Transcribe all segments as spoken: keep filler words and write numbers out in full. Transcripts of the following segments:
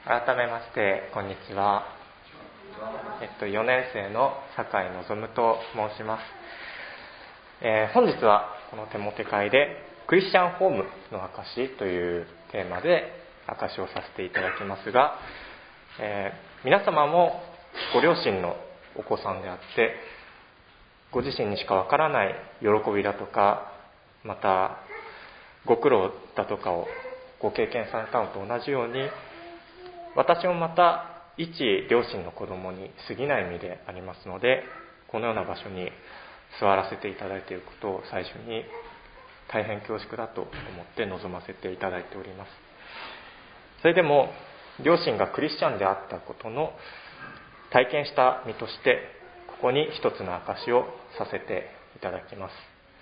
改めましてこんにちは。えっと、よねん生の酒井望と申します。えー、本日はこのテモテ会でクリスチャンホームの証というテーマで証しをさせていただきますが、えー、皆様もご両親のお子さんであってご自身にしかわからない喜びだとか、またご苦労だとかをご経験されたのと同じように、私もまた一両親の子供に過ぎない身でありますので、このような場所に座らせていただいていることを最初に大変恐縮だと思って臨ませていただいております。それでも両親がクリスチャンであったことの体験した身として、ここに一つの証をさせていただきます。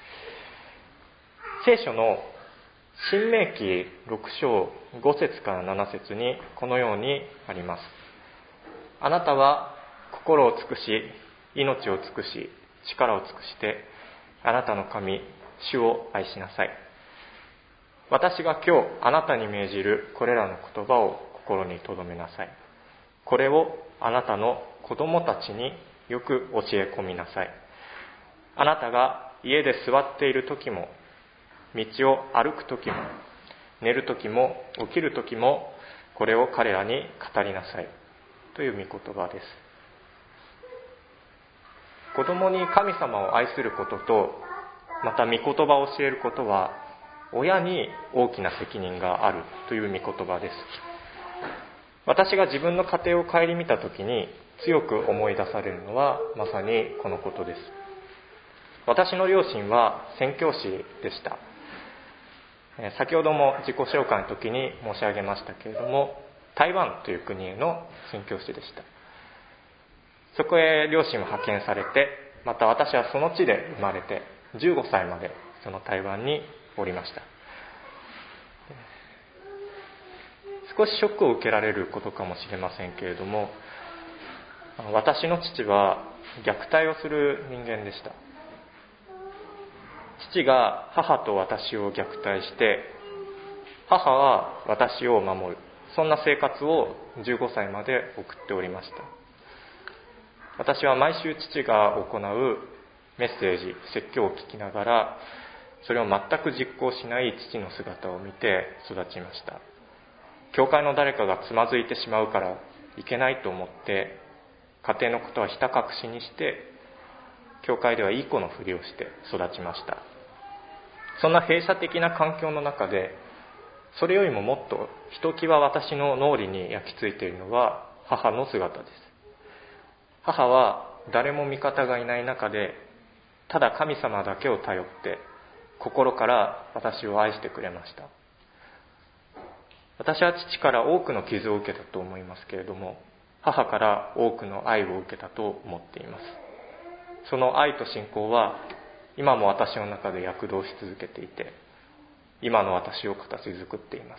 聖書の申命記ろく章ご節からなな節にこのようにあります。あなたは心を尽くし、命を尽くし、力を尽くして、あなたの神、主を愛しなさい。私が今日あなたに命じるこれらの言葉を心に留めなさい。これをあなたの子供たちによく教え込みなさい。あなたが家で座っている時も、道を歩く時も、寝る時も、起きる時も、これを彼らに語りなさい。という御言葉です。子供に神様を愛することと、また御言葉を教えることは、親に大きな責任があるという御言葉です。私が自分の家庭を顧みた時に強く思い出されるのは、まさにこのことです。私の両親は宣教師でした。先ほども自己紹介の時に申し上げましたけれども、台湾という国への宣教師でした。そこへ両親も派遣されて、また私はその地で生まれてじゅうごさいまでその台湾におりました。少しショックを受けられることかもしれませんけれども、私の父は虐待をする人間でした。父が母と私を虐待して、母は私を守る、そんな生活をじゅうごさいまで送っておりました。私は毎週父が行うメッセージ、説教を聞きながら、それを全く実行しない父の姿を見て育ちました。教会の誰かがつまずいてしまうからいけないと思って、家庭のことはひた隠しにして、教会ではいい子のふりをして育ちました。そんな閉鎖的な環境の中で、それよりももっとひときわ私の脳裏に焼き付いているのは母の姿です。母は誰も味方がいない中で、ただ神様だけを頼って心から私を愛してくれました。私は父から多くの傷を受けたと思いますけれども、母から多くの愛を受けたと思っています。その愛と信仰は今も私の中で躍動し続けていて、今の私を形作っています。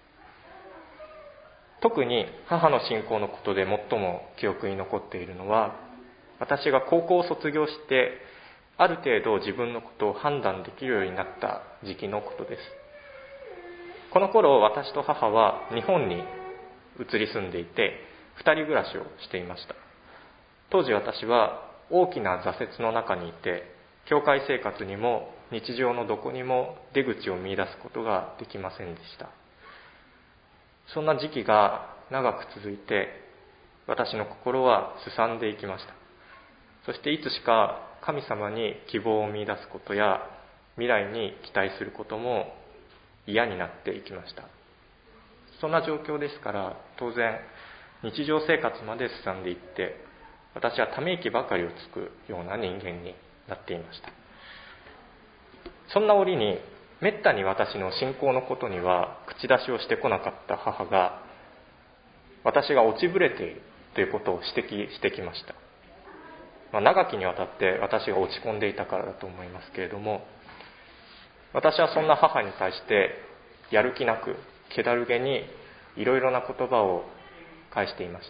特に母の信仰のことで最も記憶に残っているのは、私が高校を卒業してある程度自分のことを判断できるようになった時期のことです。この頃私と母は日本に移り住んでいて、二人暮らしをしていました。当時私は大きな挫折の中にいて、教会生活にも日常のどこにも出口を見出すことができませんでした。そんな時期が長く続いて、私の心はすさんでいきました。そしていつしか神様に希望を見出すことや未来に期待することも嫌になっていきました。そんな状況ですから、当然日常生活まですさんでいって、私はため息ばかりをつくような人間になっていました。そんな折に、めったに私の信仰のことには口出しをしてこなかった母が、私が落ちぶれているということを指摘してきました。まあ、長きにわたって私が落ち込んでいたからだと思いますけれども、私はそんな母に対してやる気なく、気だるげにいろいろな言葉を返していました。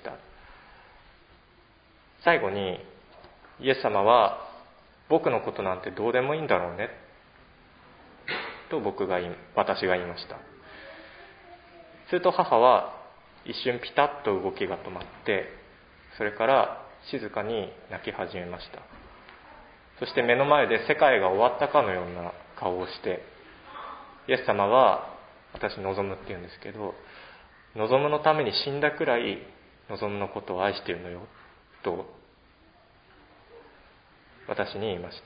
最後に、イエス様は僕のことなんてどうでもいいんだろうねと僕が私が言いました。すると母は、 一瞬ピタッと動きが止まって、それから静かに泣き始めました。そして目の前で世界が終わったかのような顔をして、イエス様は、私望むって言うんですけど、望むのために死んだくらい望むのことを愛しているのよと私に言いました。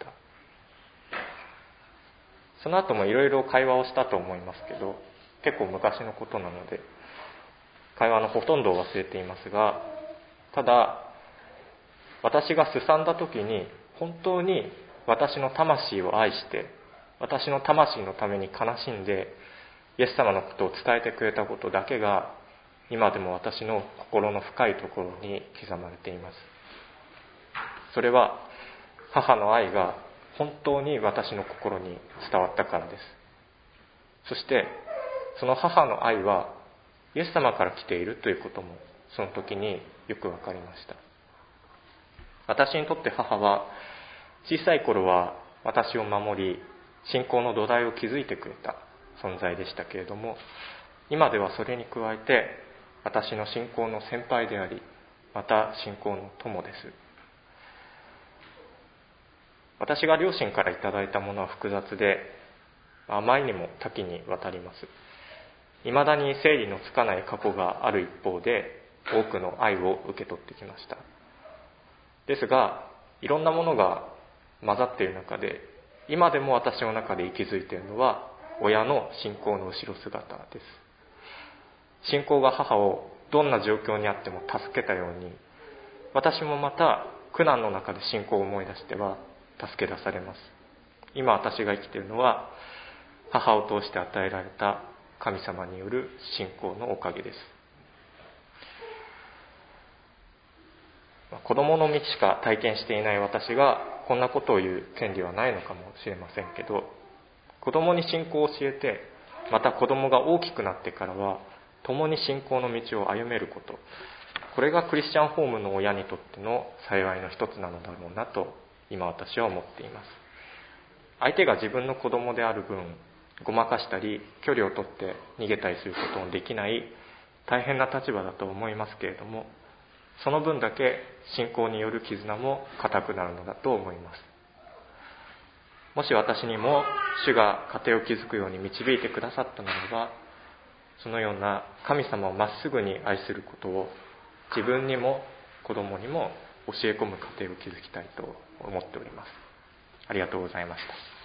その後もいろいろ会話をしたと思いますけど、結構昔のことなので会話のほとんどを忘れていますが、ただ私がすさんだ時に本当に私の魂を愛して、私の魂のために悲しんでイエス様のことを伝えてくれたことだけが今でも私の心の深いところに刻まれています。それは母の愛が本当に私の心に伝わったからです。そしてその母の愛はイエス様から来ているということもその時によくわかりました。私にとって母は小さい頃は私を守り、信仰の土台を築いてくれた存在でしたけれども、今ではそれに加えて私の信仰の先輩であり、また信仰の友です。私が両親からいただいたものは複雑で、あまりにも多岐にわたります。いまだに整理のつかない過去がある一方で、多くの愛を受け取ってきました。ですが、いろんなものが混ざっている中で、今でも私の中で息づいているのは親の信仰の後ろ姿です。信仰が母をどんな状況にあっても助けたように、私もまた苦難の中で信仰を思い出しては助け出されます。今私が生きているのは母を通して与えられた神様による信仰のおかげです。子供の道しか体験していない私がこんなことを言う権利はないのかもしれませんけど、子供に信仰を教えて、また子供が大きくなってからは共に信仰の道を歩めること、これがクリスチャンホームの親にとっての幸いの一つなのだろうなと今私は思っています。相手が自分の子供である分、ごまかしたり距離を取って逃げたりすることのできない大変な立場だと思いますけれども、その分だけ信仰による絆も固くなるのだと思います。もし私にも主が家庭を築くように導いてくださったならば、そのような神様をまっすぐに愛することを自分にも子供にも教え込む家庭を築きたいと思っております。ありがとうございました。